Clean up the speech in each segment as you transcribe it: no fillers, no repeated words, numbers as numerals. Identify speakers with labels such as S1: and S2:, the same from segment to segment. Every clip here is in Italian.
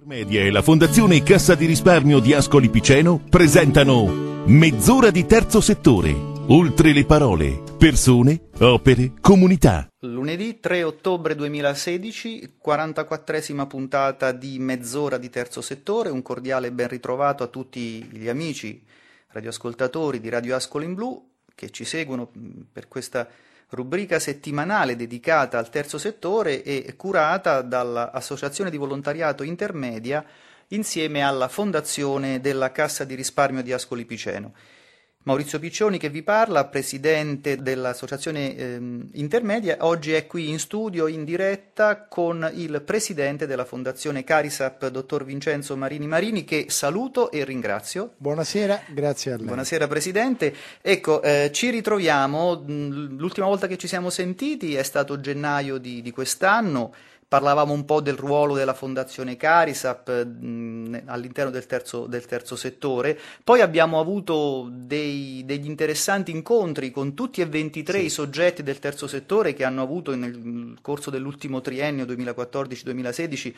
S1: Media e la Fondazione Cassa di Risparmio di Ascoli Piceno presentano Mezz'ora di terzo settore. Oltre le parole, persone, opere, comunità.
S2: Lunedì 3 ottobre 2016, 44esima puntata di Mezz'ora di terzo settore. Un cordiale ben ritrovato a tutti gli amici radioascoltatori di Radio Ascoli in Blu che ci seguono per questa rubrica settimanale dedicata al terzo settore e curata dall'Associazione di Volontariato Intermedia insieme alla Fondazione della Cassa di Risparmio di Ascoli Piceno. Maurizio Piccioni che vi parla, presidente dell'Associazione Intermedia, oggi è qui in studio in diretta con il presidente della Fondazione Carisap, dottor Vincenzo Marini, che saluto e ringrazio.
S3: Buonasera, grazie a lei.
S2: Buonasera Presidente. Ecco, ci ritroviamo, l'ultima volta che ci siamo sentiti è stato gennaio di quest'anno. Parlavamo un po' del ruolo della Fondazione Carisap all'interno del terzo settore, poi abbiamo avuto degli interessanti incontri con tutti e 23 i soggetti del terzo settore che hanno avuto nel corso dell'ultimo triennio 2014-2016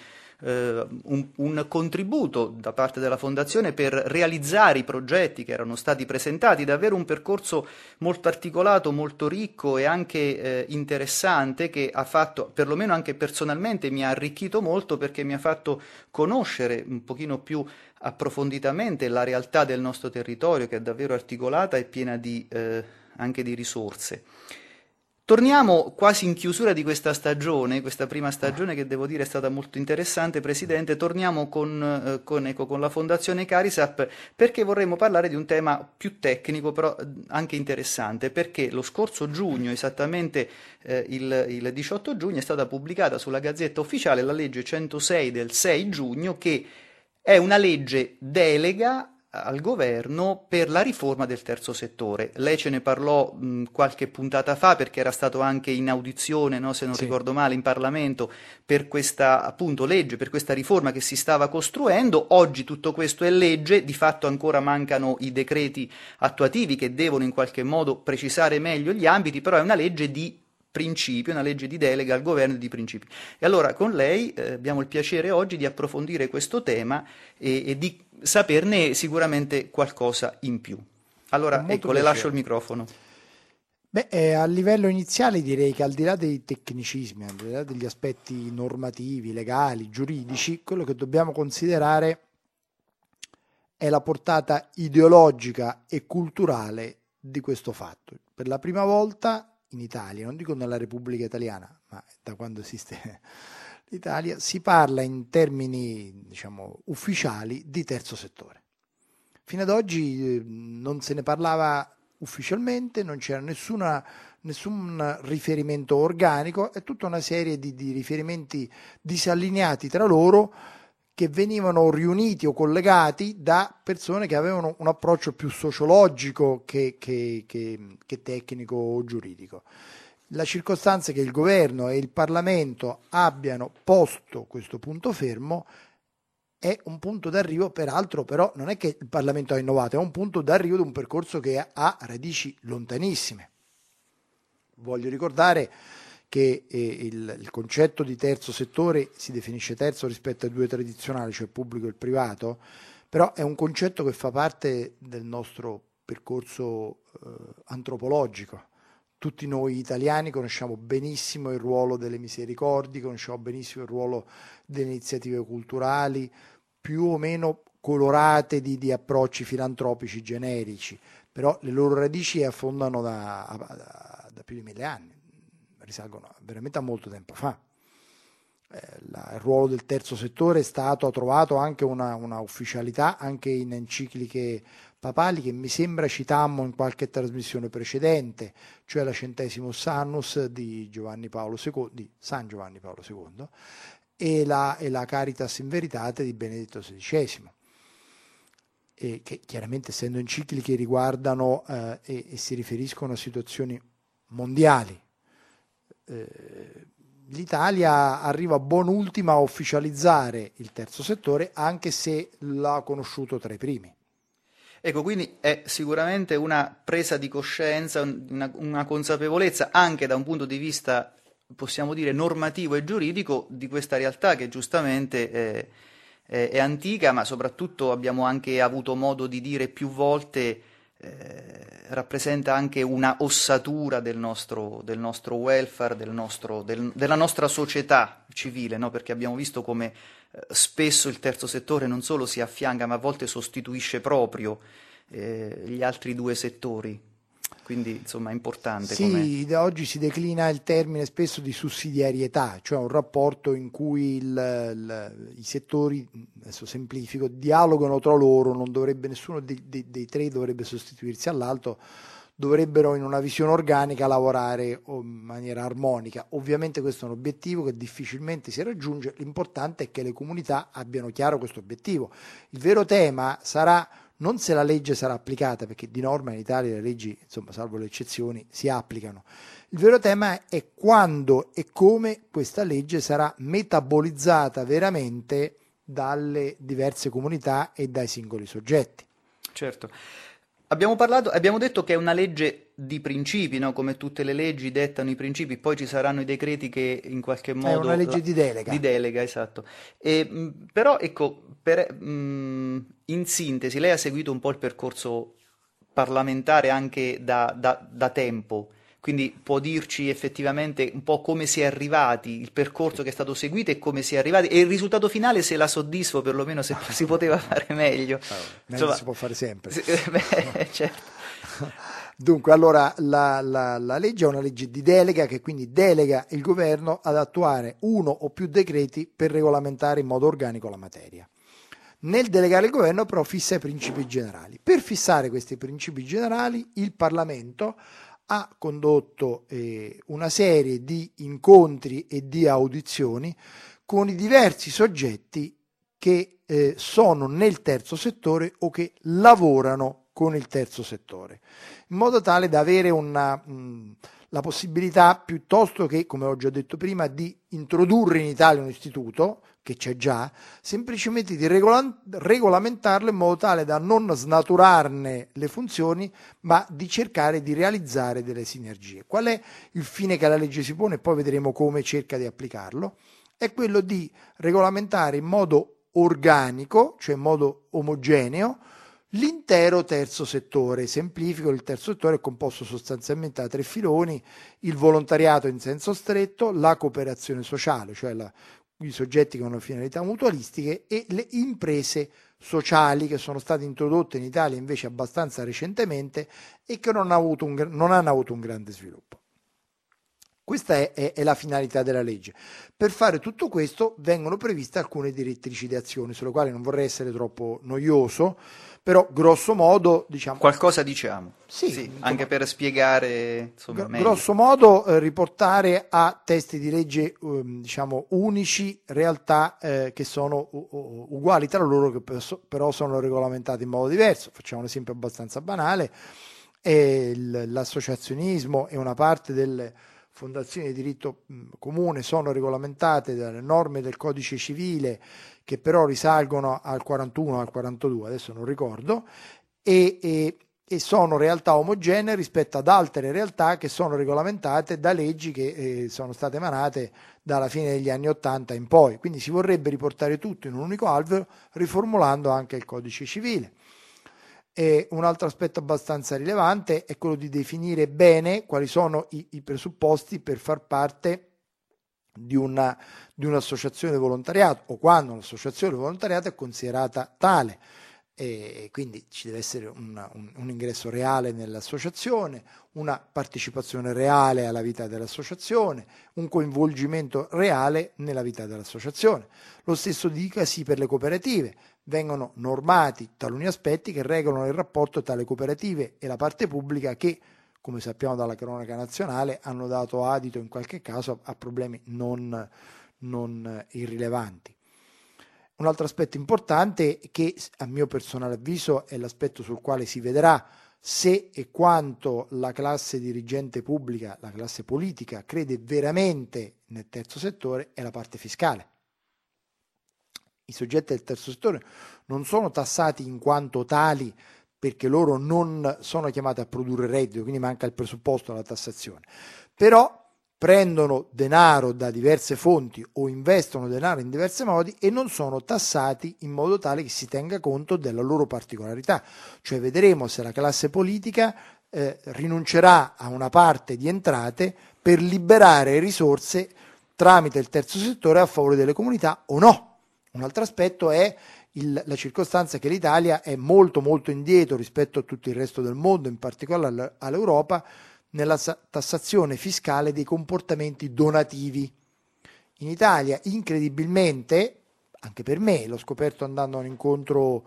S2: un contributo da parte della Fondazione per realizzare i progetti che erano stati presentati, davvero un percorso molto articolato, molto ricco e anche interessante che ha fatto, perlomeno anche personalmente, mi ha arricchito molto perché mi ha fatto conoscere un pochino più approfonditamente la realtà del nostro territorio che è davvero articolata e piena anche di risorse. Torniamo quasi in chiusura di questa stagione, questa prima stagione che devo dire è stata molto interessante, Presidente. Torniamo con la Fondazione Carisap perché vorremmo parlare di un tema più tecnico però anche interessante, perché lo scorso giugno, esattamente il 18 giugno, è stata pubblicata sulla Gazzetta Ufficiale la legge 106 del 6 giugno che è una legge delega al governo per la riforma del terzo settore. Lei ce ne parlò qualche puntata fa perché era stato anche in audizione, no, se non ricordo male, in Parlamento per questa appunto legge, per questa riforma che si stava costruendo. Oggi tutto questo è legge, di fatto ancora mancano i decreti attuativi che devono in qualche modo precisare meglio gli ambiti, però è una legge di principio, una legge di delega al governo di principi. E allora con lei abbiamo il piacere oggi di approfondire questo tema e di saperne sicuramente qualcosa in più. Allora, ecco, le lascio il microfono.
S3: A livello iniziale direi che al di là dei tecnicismi, al di là degli aspetti normativi, legali, giuridici, quello che dobbiamo considerare è la portata ideologica e culturale di questo fatto. Per la prima volta in Italia, non dico nella Repubblica Italiana, ma da quando esiste l'Italia, si parla in termini, diciamo, ufficiali di terzo settore. Fino ad oggi non se ne parlava ufficialmente, non c'era nessun riferimento organico, è tutta una serie di riferimenti disallineati tra loro che venivano riuniti o collegati da persone che avevano un approccio più sociologico che tecnico o giuridico. La circostanza che il governo e il Parlamento abbiano posto questo punto fermo è un punto d'arrivo, peraltro però non è che il Parlamento ha innovato, è un punto d'arrivo di un percorso che ha radici lontanissime. Voglio ricordare che il concetto di terzo settore si definisce terzo rispetto ai due tradizionali, cioè il pubblico e il privato, però è un concetto che fa parte del nostro percorso antropologico. Tutti noi italiani conosciamo benissimo il ruolo delle misericordie, conosciamo benissimo il ruolo delle iniziative culturali, più o meno colorate di approcci filantropici generici, però le loro radici affondano da più di 1000 anni, risalgono veramente a molto tempo fa. Il ruolo del terzo settore ha trovato anche una ufficialità anche in encicliche papali che mi sembra citammo in qualche trasmissione precedente, cioè la Centesimus Annus di San Giovanni Paolo II e la Caritas in Veritate di Benedetto XVI, e che chiaramente essendo encicliche riguardano e si riferiscono a situazioni mondiali. L'Italia arriva buon ultima a ufficializzare il terzo settore, anche se l'ha conosciuto tra i primi.
S2: Ecco, quindi è sicuramente una presa di coscienza, una consapevolezza anche da un punto di vista, possiamo dire, normativo e giuridico di questa realtà che giustamente è antica, ma soprattutto abbiamo anche avuto modo di dire più volte, rappresenta anche una ossatura del nostro welfare, della nostra società civile, no? Perché abbiamo visto come spesso il terzo settore non solo si affianca, ma a volte sostituisce proprio gli altri due settori. Quindi, insomma, è importante.
S3: Sì, da oggi si declina il termine spesso di sussidiarietà, cioè un rapporto in cui i settori, adesso semplifico, dialogano tra loro, non dovrebbe nessuno dei tre dovrebbe sostituirsi all'altro, dovrebbero in una visione organica lavorare in maniera armonica. Ovviamente questo è un obiettivo che difficilmente si raggiunge, l'importante è che le comunità abbiano chiaro questo obiettivo. Il vero tema sarà non se la legge sarà applicata, perché di norma in Italia le leggi, insomma, salvo le eccezioni, si applicano. Il vero tema è quando e come questa legge sarà metabolizzata veramente dalle diverse comunità e dai singoli soggetti.
S2: Certo. Abbiamo detto che è una legge di principi, no? Come tutte le leggi dettano i principi, poi ci saranno i decreti che in qualche modo...
S3: È una legge di delega.
S2: Di delega, esatto. Però, ecco, in sintesi, lei ha seguito un po' il percorso parlamentare anche da tempo, quindi può dirci effettivamente un po' come si è arrivati, il percorso che è stato seguito e come si è arrivati, e il risultato finale se la soddisfa, o perlomeno se si poteva fare meglio.
S3: Meglio si può fare sempre.
S2: Certo.
S3: Dunque, allora, la legge è una legge di delega che quindi delega il governo ad attuare uno o più decreti per regolamentare in modo organico la materia. Nel delegare il governo però fissa i principi generali. Per fissare questi principi generali il Parlamento ha condotto una serie di incontri e di audizioni con i diversi soggetti che sono nel terzo settore o che lavorano con il terzo settore, in modo tale da avere la possibilità, piuttosto che, come ho già detto prima, di introdurre in Italia un istituto, che c'è già, semplicemente di regolamentarlo in modo tale da non snaturarne le funzioni, ma di cercare di realizzare delle sinergie. Qual è il fine che la legge si pone? Poi vedremo come cerca di applicarlo. È quello di regolamentare in modo organico, cioè in modo omogeneo, l'intero terzo settore. Semplifico: il terzo settore è composto sostanzialmente da tre filoni: il volontariato in senso stretto, la cooperazione sociale, cioè i soggetti che hanno finalità mutualistiche, e le imprese sociali, che sono state introdotte in Italia invece abbastanza recentemente e che non hanno avuto un grande sviluppo. Questa è la finalità della legge. Per fare tutto questo vengono previste alcune direttrici di azione, sulle quali non vorrei essere troppo noioso, però grosso modo diciamo...
S2: Qualcosa diciamo,
S3: sì,
S2: anche per spiegare meglio.
S3: Grosso modo riportare a testi di legge diciamo unici realtà che sono uguali tra loro, che però sono regolamentati in modo diverso. Facciamo un esempio abbastanza banale: l'associazionismo e una parte delle fondazioni di diritto comune sono regolamentate dalle norme del codice civile, che però risalgono al 41 o al 42, adesso non ricordo, e sono realtà omogenee rispetto ad altre realtà che sono regolamentate da leggi che sono state emanate dalla fine degli anni 80 in poi. Quindi si vorrebbe riportare tutto in un unico alveo, riformulando anche il codice civile. E un altro aspetto abbastanza rilevante è quello di definire bene quali sono i presupposti per far parte di un'associazione di volontariato, o quando un'associazione di volontariato è considerata tale. E quindi ci deve essere un ingresso reale nell'associazione, una partecipazione reale alla vita dell'associazione, un coinvolgimento reale nella vita dell'associazione. Lo stesso dicasi per le cooperative. Vengono normati taluni aspetti che regolano il rapporto tra le cooperative e la parte pubblica, che, come sappiamo dalla cronaca nazionale, hanno dato adito in qualche caso a problemi non irrilevanti. Un altro aspetto importante, che a mio personale avviso è l'aspetto sul quale si vedrà se e quanto la classe dirigente pubblica, la classe politica, crede veramente nel terzo settore, è la parte fiscale. I soggetti del terzo settore non sono tassati in quanto tali, perché loro non sono chiamati a produrre reddito, quindi manca il presupposto della tassazione. Però prendono denaro da diverse fonti o investono denaro in diversi modi e non sono tassati in modo tale che si tenga conto della loro particolarità. Cioè vedremo se la classe politica rinuncerà a una parte di entrate per liberare risorse tramite il terzo settore a favore delle comunità o no. Un altro aspetto è la circostanza che l'Italia è molto molto indietro rispetto a tutto il resto del mondo, in particolare all'Europa, nella tassazione fiscale dei comportamenti donativi. In Italia, incredibilmente, anche per me, l'ho scoperto andando a un incontro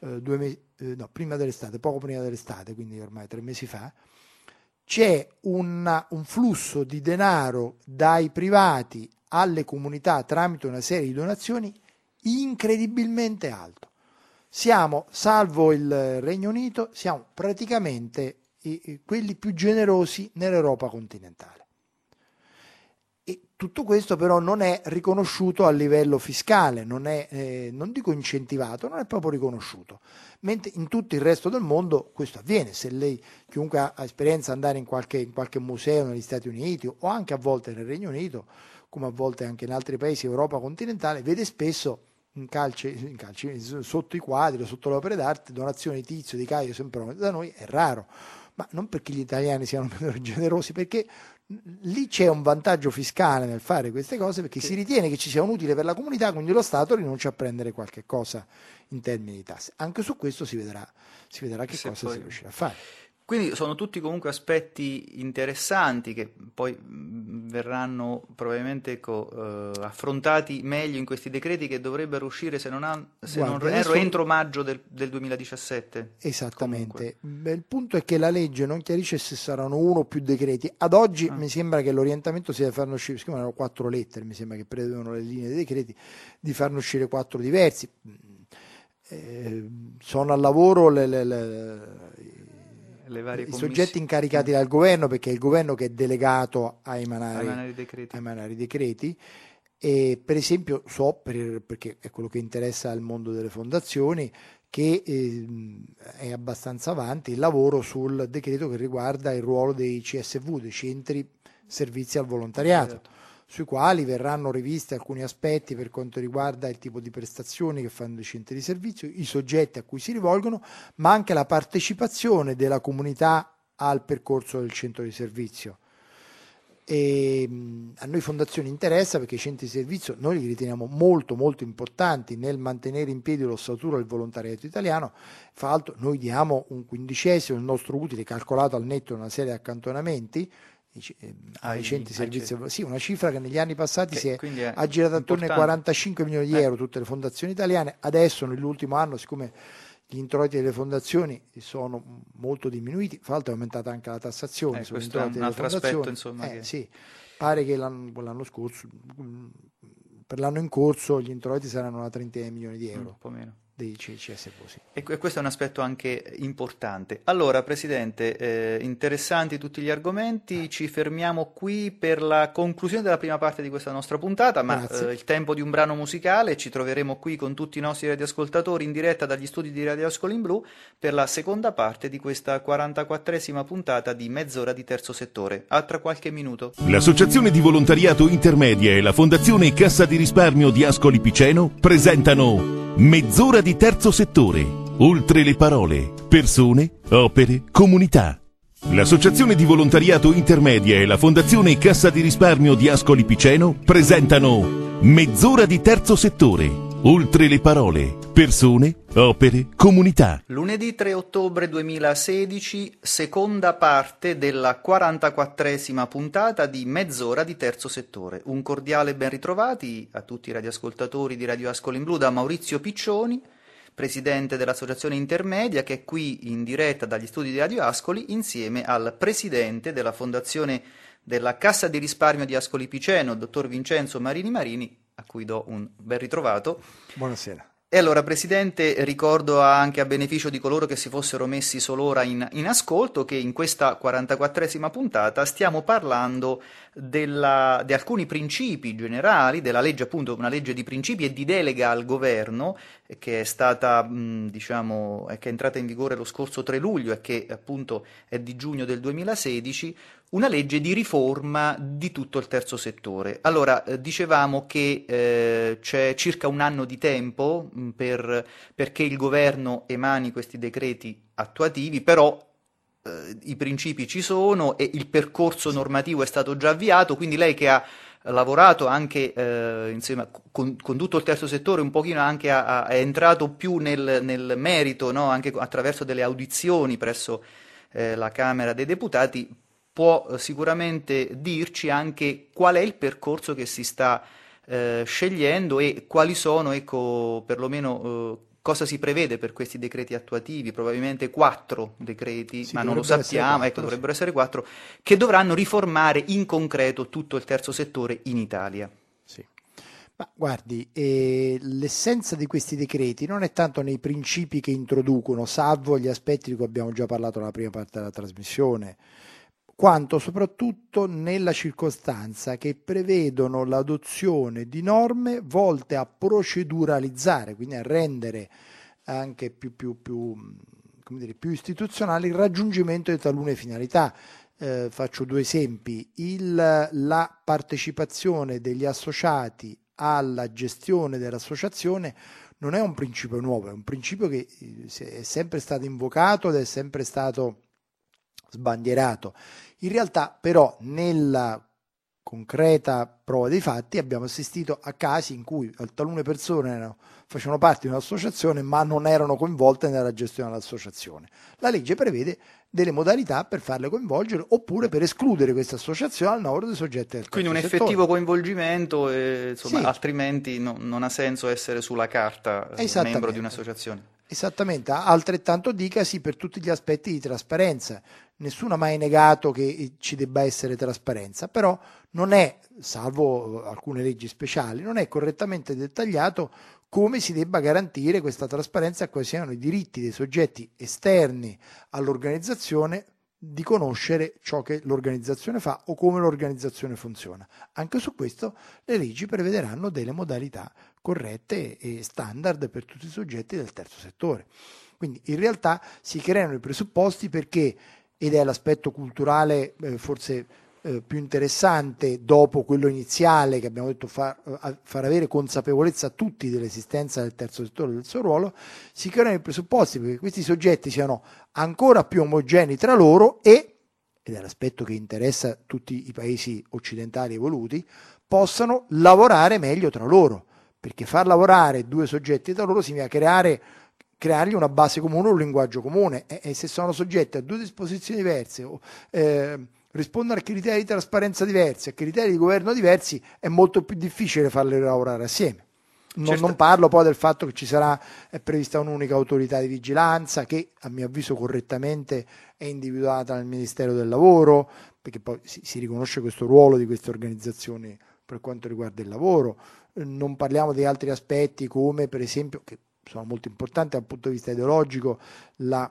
S3: prima dell'estate, poco prima dell'estate, quindi ormai 3 mesi fa, c'è un flusso di denaro dai privati alle comunità tramite una serie di donazioni incredibilmente alto. Siamo, salvo il Regno Unito, siamo praticamente quelli più generosi nell'Europa continentale. E tutto questo però non è riconosciuto a livello fiscale, non è, non dico incentivato, non è proprio riconosciuto. Mentre in tutto il resto del mondo questo avviene. Se lei, chiunque ha esperienza, andare in qualche museo negli Stati Uniti o anche a volte nel Regno Unito, come a volte anche in altri paesi Europa continentale, vede spesso in calci, sotto i quadri o sotto le opere d'arte, donazioni di Tizio, di Caio, Sempronio. Da noi è raro, ma non perché gli italiani siano meno generosi, perché lì c'è un vantaggio fiscale nel fare queste cose, perché si ritiene che ci sia un utile per la comunità, quindi lo Stato rinuncia a prendere qualche cosa in termini di tasse. Anche su questo si vedrà che cosa si riuscirà a fare.
S2: Quindi sono tutti comunque aspetti interessanti che poi verranno probabilmente affrontati meglio in questi decreti che dovrebbero uscire, se non erro, entro maggio del 2017.
S3: Esattamente. Il punto è che la legge non chiarisce se saranno 1 o più decreti. Ad oggi mi sembra che l'orientamento sia di farne uscire, siccome erano 4 lettere, mi sembra che prevedono le linee dei decreti, di farne uscire 4 diversi. Sono al lavoro i soggetti incaricati dal governo, perché è il governo che è delegato a emanare i decreti. E per esempio perché è quello che interessa al mondo delle fondazioni, che è abbastanza avanti il lavoro sul decreto che riguarda il ruolo dei CSV, dei centri servizi al volontariato, sui quali verranno rivisti alcuni aspetti per quanto riguarda il tipo di prestazioni che fanno i centri di servizio, i soggetti a cui si rivolgono, ma anche la partecipazione della comunità al percorso del centro di servizio. E a noi fondazioni interessa, perché i centri di servizio noi li riteniamo molto molto importanti nel mantenere in piedi l'ossatura del volontariato italiano. Fra l'altro noi diamo un 1/15 del nostro utile, calcolato al netto di una serie di accantonamenti ai centri di servizio, sì, una cifra che negli anni passati ha girato attorno ai 45 milioni di euro tutte le fondazioni italiane. Adesso nell'ultimo anno, siccome gli introiti delle fondazioni sono molto diminuiti, fra l'altro è aumentata anche la tassazione sugli introiti delle fondazioni,
S2: insomma,
S3: sì, pare che l'anno scorso, per l'anno in corso, gli introiti saranno una 30 milioni di euro,
S2: un po' meno
S3: dei CSV, sì.
S2: E questo è un aspetto anche importante. Allora, Presidente, interessanti tutti gli argomenti, ci fermiamo qui per la conclusione della prima parte di questa nostra puntata, ma il tempo di un brano musicale, ci troveremo qui con tutti i nostri radioascoltatori in diretta dagli studi di Radio Ascoli in Blu per la seconda parte di questa 44esima puntata di Mezz'ora di Terzo Settore. A tra qualche minuto.
S1: L'Associazione di Volontariato Intermedia e la Fondazione Cassa di Risparmio di Ascoli Piceno presentano Mezz'ora di Terzo Settore. Oltre le parole, persone, opere, comunità. L'Associazione di Volontariato Intermedia e la Fondazione Cassa di Risparmio di Ascoli Piceno presentano Mezz'ora di Terzo Settore. Oltre le parole, persone, opere, comunità.
S2: Lunedì 3 ottobre 2016, seconda parte della 44esima puntata di Mezz'ora di Terzo Settore. Un cordiale ben ritrovati a tutti i radioascoltatori di Radio Ascoli in Blu da Maurizio Piccioni, presidente dell'Associazione Intermedia, che è qui in diretta dagli studi di Radio Ascoli, insieme al presidente della Fondazione della Cassa di Risparmio di Ascoli Piceno, il dottor Vincenzo Marini, a cui do un ben ritrovato.
S3: Buonasera.
S2: E allora, Presidente, ricordo anche a beneficio di coloro che si fossero messi sol'ora in ascolto che in questa 44esima puntata stiamo parlando di alcuni principi generali della legge, appunto una legge di principi e di delega al governo che è stata, che è entrata in vigore lo scorso 3 luglio e che appunto è di giugno del 2016, una legge di riforma di tutto il terzo settore. Allora, dicevamo che c'è circa un anno di tempo perché il governo emani questi decreti attuativi, però i principi ci sono e il percorso normativo è stato già avviato, quindi lei che ha lavorato anche insieme con tutto il terzo settore, un pochino anche è entrato più nel merito, no? Anche attraverso delle audizioni presso la Camera dei Deputati, può sicuramente dirci anche qual è il percorso che si sta scegliendo e quali sono, ecco, perlomeno cosa si prevede per questi decreti attuativi, probabilmente 4 decreti,
S3: Sì,
S2: ma non lo
S3: dovrebbero essere
S2: sappiamo,
S3: 4,
S2: ecco, dovrebbero essere 4, che dovranno riformare in concreto tutto il terzo settore in Italia.
S3: Sì. Ma guardi, l'essenza di questi decreti non è tanto nei principi che introducono, salvo gli aspetti di cui abbiamo già parlato nella prima parte della trasmissione, quanto soprattutto nella circostanza che prevedono l'adozione di norme volte a proceduralizzare, quindi a rendere anche come dire, più istituzionale il raggiungimento di talune finalità. Faccio 2 esempi: la partecipazione degli associati alla gestione dell'associazione non è un principio nuovo, è un principio che è sempre stato invocato ed è sempre stato sbandierato. In realtà però nella concreta prova dei fatti abbiamo assistito a casi in cui talune persone facevano parte di un'associazione ma non erano coinvolte nella gestione dell'associazione. La legge prevede delle modalità per farle coinvolgere oppure per escludere questa associazione dal novero dei soggetti del terzo
S2: Quindi un
S3: settore.
S2: effettivo coinvolgimento, insomma,
S3: Sì.
S2: Altrimenti non ha senso essere sulla carta membro di un'associazione.
S3: Esattamente, altrettanto dicasi per tutti gli aspetti di trasparenza. Nessuno ha mai negato che ci debba essere trasparenza, però non è, salvo alcune leggi speciali, non è correttamente dettagliato come si debba garantire questa trasparenza e quali siano i diritti dei soggetti esterni all'organizzazione di conoscere ciò che l'organizzazione fa o come l'organizzazione funziona. Anche su questo le leggi prevederanno delle modalità corrette e standard per tutti i soggetti del terzo settore. Quindi in realtà si creano i presupposti perché, ed è l'aspetto culturale forse più interessante dopo quello iniziale che abbiamo detto far avere consapevolezza a tutti dell'esistenza del terzo settore e del suo ruolo, si creano i presupposti perché questi soggetti siano ancora più omogenei tra loro ed è l'aspetto che interessa tutti i paesi occidentali evoluti, possano lavorare meglio tra loro, perché far lavorare 2 soggetti tra loro significa creargli una base comune, un linguaggio comune, e se sono soggetti a 2 disposizioni diverse rispondono a criteri di trasparenza diversi, a criteri di governo diversi, è molto più difficile farli lavorare assieme. Non parlo poi del fatto che è prevista un'unica autorità di vigilanza che a mio avviso correttamente è individuata nel Ministero del Lavoro, perché poi si riconosce questo ruolo di queste organizzazioni per quanto riguarda il lavoro. Non parliamo di altri aspetti come per esempio, che sono molto importanti dal punto di vista ideologico, la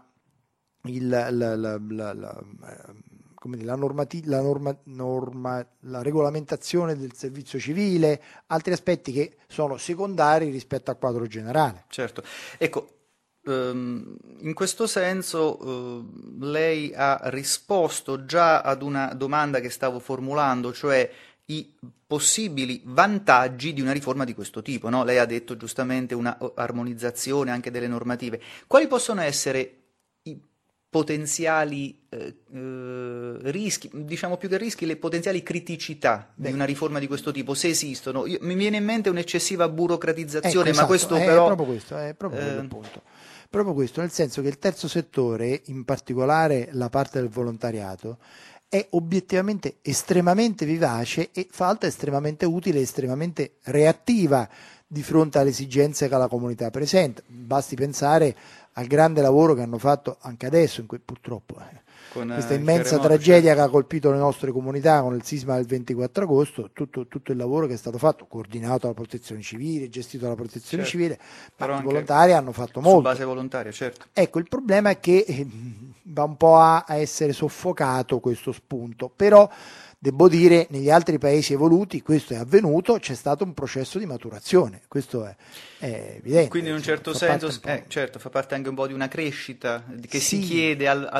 S3: regolamentazione del servizio civile, altri aspetti che sono secondari rispetto al quadro generale.
S2: Certo, ecco, in questo senso lei ha risposto già ad una domanda che stavo formulando, cioè i possibili vantaggi di una riforma di questo tipo, no? Lei ha detto giustamente una armonizzazione anche delle normative. Quali possono essere i potenziali rischi, diciamo più che rischi, le potenziali criticità di una riforma di questo tipo, se esistono? Mi viene in mente un'eccessiva burocratizzazione,
S3: ecco,
S2: ma questo
S3: è
S2: però...
S3: proprio questo, è proprio il punto. Proprio questo, nel senso che il terzo settore, in particolare la parte del volontariato, è obiettivamente estremamente vivace e fra l'altro estremamente utile, estremamente reattiva di fronte alle esigenze che la comunità presenta. Basti pensare al grande lavoro che hanno fatto anche adesso, in cui purtroppo questa immensa tragedia che ha colpito le nostre comunità con il sisma del 24 agosto, tutto il lavoro che è stato fatto, coordinato dalla protezione civile, gestito dalla protezione civile, ma i volontari hanno fatto molto. Su
S2: base volontaria, certo.
S3: Ecco, il problema è che va un po' a essere soffocato questo spunto, però devo dire negli altri paesi evoluti questo è avvenuto, c'è stato un processo di maturazione, questo è evidente.
S2: Quindi in un certo senso, certo, fa parte anche un po' di una crescita che si chiede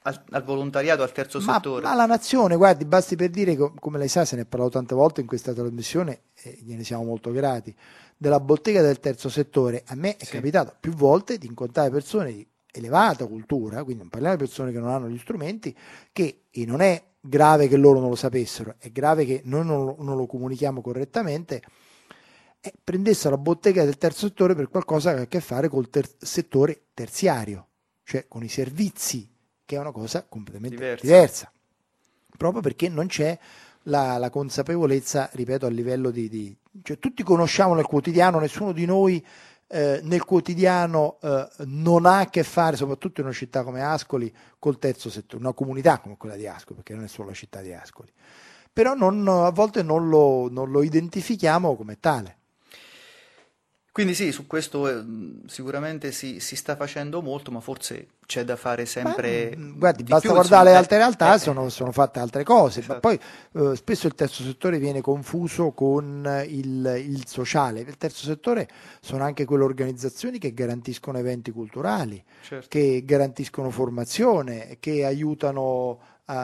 S2: al volontariato, al terzo settore?
S3: Ma la nazione, guardi, basti per dire, come lei sa, se ne è parlato tante volte in questa trasmissione e gliene siamo molto grati, della bottega del terzo settore. A me è capitato più volte di incontrare persone di elevata cultura, quindi non parliamo di persone che non hanno gli strumenti, e non è grave che loro non lo sapessero, è grave che noi non lo comunichiamo correttamente, prendessero la bottega del terzo settore per qualcosa che ha a che fare col settore terziario, cioè con i servizi, che è una cosa completamente diversa, proprio perché non c'è la consapevolezza, ripeto, a livello cioè tutti conosciamo nel quotidiano, nessuno di noi nel quotidiano non ha a che fare, soprattutto in una città come Ascoli, col terzo settore, una comunità come quella di Ascoli, perché non è solo la città di Ascoli, però a volte non lo identifichiamo come tale.
S2: Quindi sì, su questo sicuramente si sta facendo molto, ma forse c'è da fare sempre
S3: guardi,
S2: di
S3: basta
S2: più,
S3: guardare
S2: insomma.
S3: le altre realtà, sono fatte altre cose,
S2: Esatto.
S3: ma poi spesso il terzo settore viene confuso con il sociale. Il terzo settore sono anche quelle organizzazioni che garantiscono eventi culturali,
S2: Certo.
S3: che garantiscono formazione, che aiutano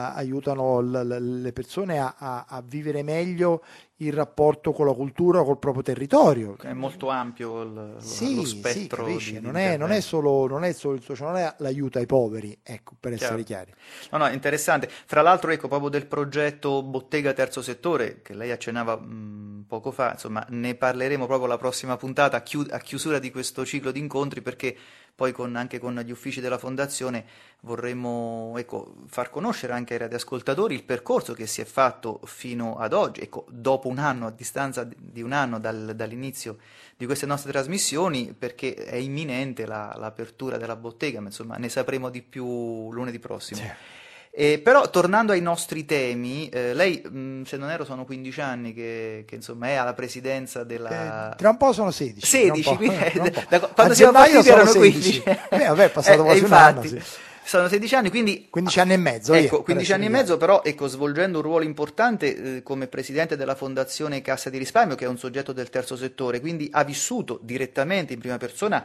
S3: le persone a vivere meglio il rapporto con la cultura, col proprio territorio.
S2: È molto ampio lo
S3: Sì,
S2: spettro
S3: capisci?
S2: di
S3: Non è solo il sociale, non è l'aiuto ai poveri, ecco, per essere chiari.
S2: No, è interessante. Fra l'altro, ecco, proprio del progetto Bottega Terzo Settore, che lei accennava poco fa, insomma, ne parleremo proprio la prossima puntata, a chiusura di questo ciclo di incontri, perché poi anche con gli uffici della Fondazione vorremmo, ecco, far conoscere anche ai radioascoltatori il percorso che si è fatto fino ad oggi, ecco, dopo un anno, a distanza di un anno dall'inizio di queste nostre trasmissioni, perché è imminente l'apertura della bottega, ma insomma ne sapremo di più lunedì prossimo.
S3: Sì.
S2: Però tornando ai nostri temi, lei, se non erro, sono 15 anni che insomma è alla presidenza della...
S3: Tra un po' sono 16.
S2: 16, quindi
S3: a
S2: quando siamo partiti erano
S3: 16.
S2: 15.
S3: Vabbè, è passato quasi un
S2: infatti,
S3: anno, sì.
S2: Sono 16 anni, quindi...
S3: 15 anni e mezzo,
S2: Ecco, 15 anni e mezzo, però, ecco, svolgendo un ruolo importante come presidente della Fondazione Cassa di Risparmio, che è un soggetto del terzo settore, quindi ha vissuto direttamente in prima persona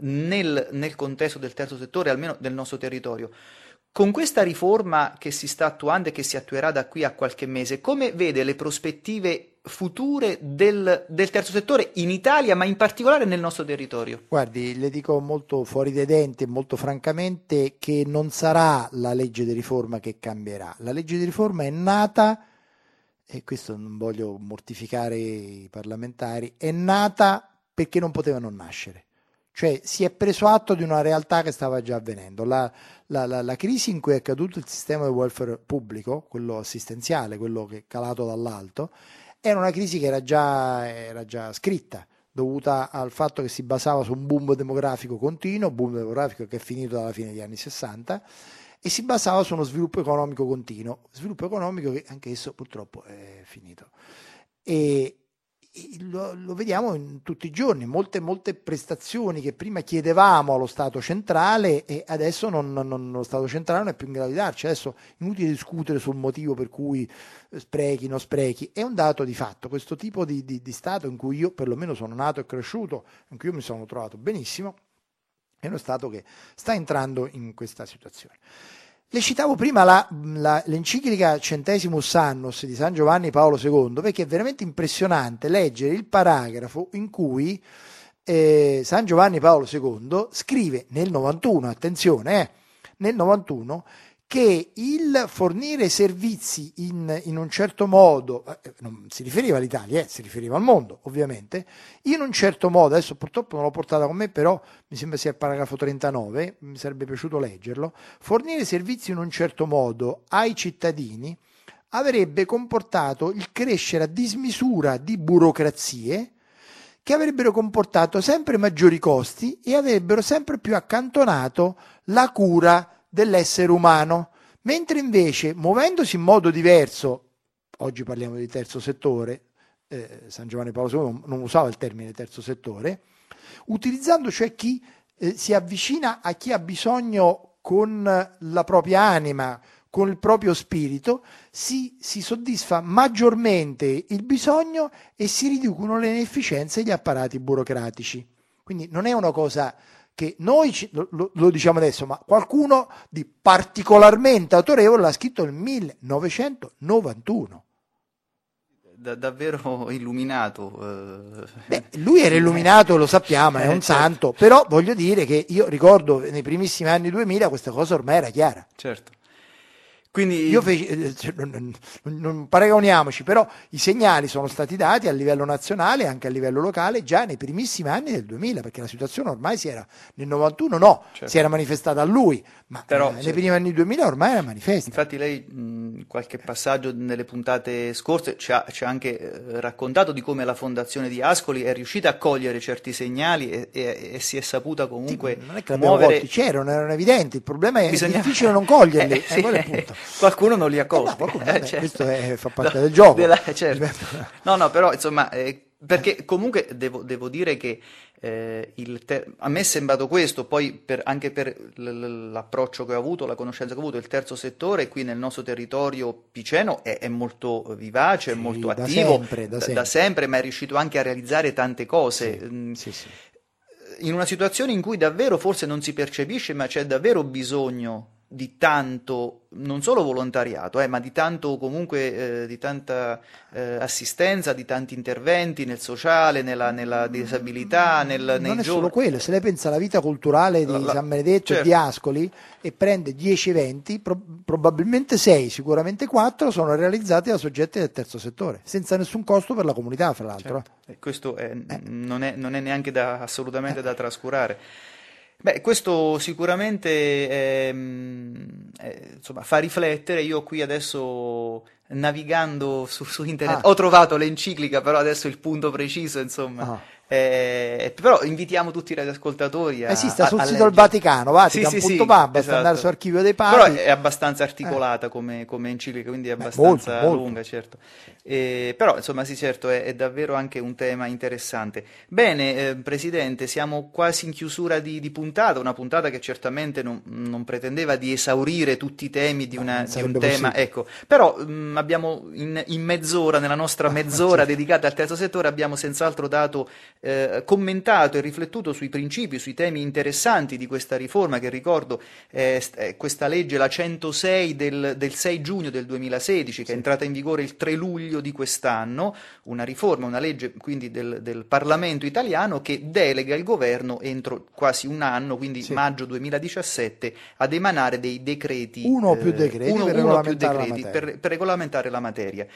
S2: nel contesto del terzo settore, almeno del nostro territorio. Con questa riforma che si sta attuando e che si attuerà da qui a qualche mese, come vede le prospettive future del terzo settore in Italia, ma in particolare nel nostro territorio?
S3: Guardi, le dico molto fuori dai denti e molto francamente che non sarà la legge di riforma che cambierà. La legge di riforma è nata, e questo non voglio mortificare i parlamentari, è nata perché non poteva non nascere. Cioè si è preso atto di una realtà che stava già avvenendo. La crisi in cui è caduto il sistema del welfare pubblico, quello assistenziale, quello che è calato dall'alto, era una crisi che era già scritta, dovuta al fatto che si basava su un boom demografico continuo, boom demografico che è finito dalla fine degli anni 60, e si basava su uno sviluppo economico continuo, sviluppo economico che anche esso purtroppo è finito. E lo vediamo in tutti i giorni, molte prestazioni che prima chiedevamo allo Stato centrale e adesso lo Stato centrale non è più in grado di darci. Adesso è inutile discutere sul motivo per cui sprechi, non sprechi, è un dato di fatto. Questo tipo di Stato in cui io perlomeno sono nato e cresciuto, in cui io mi sono trovato benissimo, è uno Stato che sta entrando in questa situazione. Le citavo prima l'enciclica Centesimus Annus di San Giovanni Paolo II, perché è veramente impressionante leggere il paragrafo in cui San Giovanni Paolo II scrive nel 91, attenzione, nel 91, che il fornire servizi in un certo modo, non si riferiva all'Italia, si riferiva al mondo ovviamente, in un certo modo, adesso purtroppo non l'ho portata con me, però mi sembra sia il paragrafo 39, mi sarebbe piaciuto leggerlo, fornire servizi in un certo modo ai cittadini avrebbe comportato il crescere a dismisura di burocrazie che avrebbero comportato sempre maggiori costi e avrebbero sempre più accantonato la cura dell'essere umano, mentre invece muovendosi in modo diverso, oggi parliamo di terzo settore, San Giovanni Paolo II non usava il termine terzo settore, utilizzando cioè chi si avvicina a chi ha bisogno con la propria anima, con il proprio spirito, si soddisfa maggiormente il bisogno e si riducono le inefficienze e gli apparati burocratici. Quindi non è una cosa che noi lo diciamo adesso, ma qualcuno di particolarmente autorevole l'ha scritto nel 1991.
S2: Davvero illuminato.
S3: Beh, lui era illuminato, lo sappiamo, è un santo, però voglio dire che io ricordo nei primissimi anni 2000 questa cosa ormai era chiara.
S2: Certo. Quindi
S3: Io non paragoniamoci, però i segnali sono stati dati a livello nazionale e anche a livello locale già nei primissimi anni del 2000, perché la situazione ormai nel 91
S2: certo,
S3: si era manifestata a lui, ma
S2: però,
S3: nei primi anni 2000 ormai era manifesta.
S2: Infatti lei qualche passaggio nelle puntate scorse ci ha anche raccontato di come la fondazione di Ascoli è riuscita a cogliere certi segnali e si è saputa comunque
S3: non è che muovere. C'erano, erano evidenti, il problema è difficile non coglierli,
S2: sì,
S3: quello è il punto.
S2: Qualcuno non li ha colti.
S3: Certo. Questo fa parte del gioco.
S2: Certo. No, però insomma, perché comunque devo dire che a me è sembrato questo, poi anche per l'approccio che ho avuto, la conoscenza che ho avuto, il terzo settore qui nel nostro territorio piceno è molto vivace, è molto attivo da sempre, ma è riuscito anche a realizzare tante cose.
S3: Sì.
S2: In una situazione in cui davvero forse non si percepisce, ma c'è davvero bisogno di tanto, non solo volontariato, ma di tanto comunque di tanta assistenza, di tanti interventi nel sociale, nella disabilità,
S3: non è solo quello, se lei pensa alla vita culturale di San Benedetto, certo, e di Ascoli, e prende 10 eventi, probabilmente 6, sicuramente 4 sono realizzati da soggetti del terzo settore, senza nessun costo per la comunità, fra l'altro.
S2: Certo. Questo non è neanche assolutamente da trascurare. Beh, questo sicuramente insomma, fa riflettere. Io qui adesso, navigando su internet, ho trovato l'enciclica, però adesso il punto preciso, insomma. Però invitiamo tutti i radioascoltatori
S3: sì, sta sul sito del Vaticano, Vatican.pub, basta andare su Archivio dei Papi.
S2: Però è abbastanza articolata come enciclica, quindi è abbastanza
S3: molto
S2: lunga, certo. Però insomma sì, certo, è davvero anche un tema interessante. Bene, Presidente, siamo quasi in chiusura di puntata, una puntata che certamente non pretendeva di esaurire tutti i temi di un tema, ecco. Però abbiamo in mezz'ora, nella nostra mezz'ora dedicata al terzo settore, abbiamo senz'altro dato commentato e riflettuto sui principi, sui temi interessanti di questa riforma, che ricordo questa legge, la 106 del 6 giugno del 2016, che è entrata in vigore il 3 luglio di quest'anno, una riforma, una legge quindi del Parlamento italiano che delega il governo entro quasi un anno, quindi maggio 2017, ad emanare dei decreti,
S3: uno o più decreti
S2: per regolamentare la materia.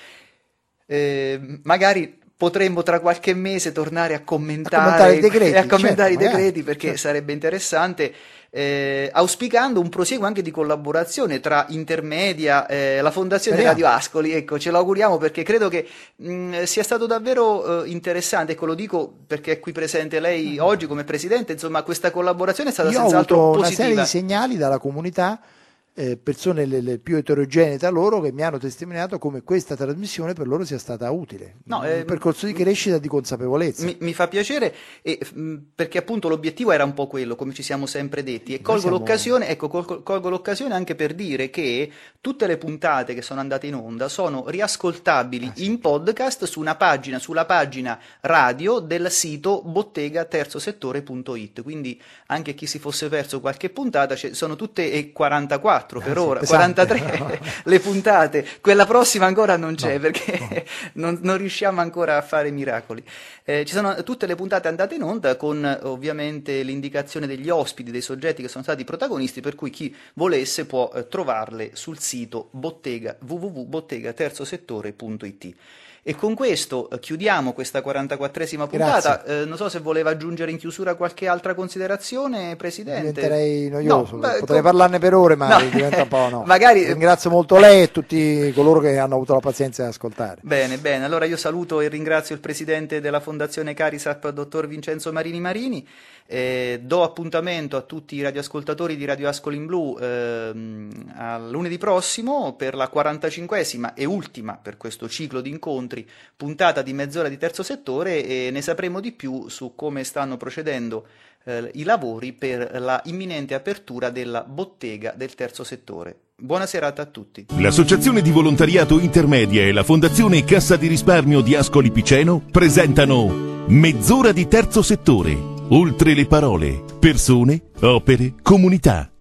S2: Magari potremmo tra qualche mese tornare a commentare i decreti, perché sarebbe interessante, auspicando un prosieguo anche di collaborazione tra Intermedia, la Fondazione Radio Ascoli. Ecco, ce lo auguriamo, perché credo che sia stato davvero interessante. Ecco, lo dico perché è qui presente lei oggi come Presidente. Insomma, questa collaborazione è stata senz'altro positiva.
S3: Ho avuto una serie di segnali dalla comunità, persone le più eterogenee tra loro, che mi hanno testimoniato come questa trasmissione per loro sia stata utile, un percorso di crescita e di consapevolezza.
S2: Mi fa piacere, perché appunto l'obiettivo era un po' quello, come ci siamo sempre detti, e colgo l'occasione anche per dire che tutte le puntate che sono andate in onda sono riascoltabili in podcast sulla pagina radio del sito bottegaterzosettore.it, quindi anche chi si fosse perso qualche puntata, sono tutte 44 per ora, pesante. 43 le puntate, quella prossima ancora non c'è, perché non riusciamo ancora a fare miracoli. Ci sono tutte le puntate andate in onda con ovviamente l'indicazione degli ospiti, dei soggetti che sono stati protagonisti, per cui chi volesse può trovarle sul sito www.bottegaterzosettore.it. E con questo chiudiamo questa 44esima puntata. Non so se voleva aggiungere in chiusura qualche altra considerazione, Presidente.
S3: Diventerei noioso, potrei parlarne per ore, ma diventa un po'
S2: Magari...
S3: Ringrazio molto lei e tutti coloro che hanno avuto la pazienza di ascoltare.
S2: Bene, allora io saluto e ringrazio il Presidente della Fondazione Carisap, dottor Vincenzo Marini. Do appuntamento a tutti i radioascoltatori di Radio Ascoli in Blu a lunedì prossimo per la 45esima e ultima per questo ciclo di incontri, puntata di mezz'ora di terzo settore, e ne sapremo di più su come stanno procedendo i lavori per la imminente apertura della bottega del terzo settore. Buona serata a tutti.
S1: L'Associazione di Volontariato Intermedia e la Fondazione Cassa di Risparmio di Ascoli Piceno presentano Mezz'ora di terzo settore. Oltre le parole. persone, opere, comunità.